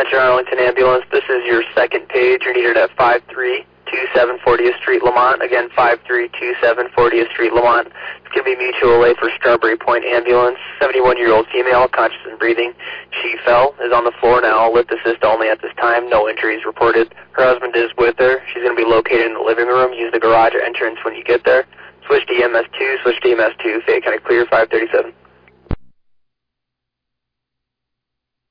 Metro Arlington Ambulance. This is your second page. You're needed at 5327 40th Street, Lamont. Again, 5327 40th Street, Lamont. It's going to be mutual aid for Strawberry Point Ambulance. 71-year-old female, conscious and breathing. She fell, is on the floor now, lift assist only at this time. No injuries reported. Her husband is with her. She's going to be located in the living room. Use the garage entrance when you get there. Switch to EMS 2, switch to EMS 2. Fayette County Clear, 537.